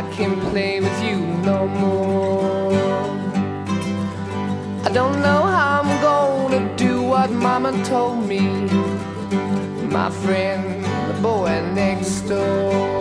I can't play with you no more. I don't know how I'm gonna do what Mama told me, my friend, the boy next door.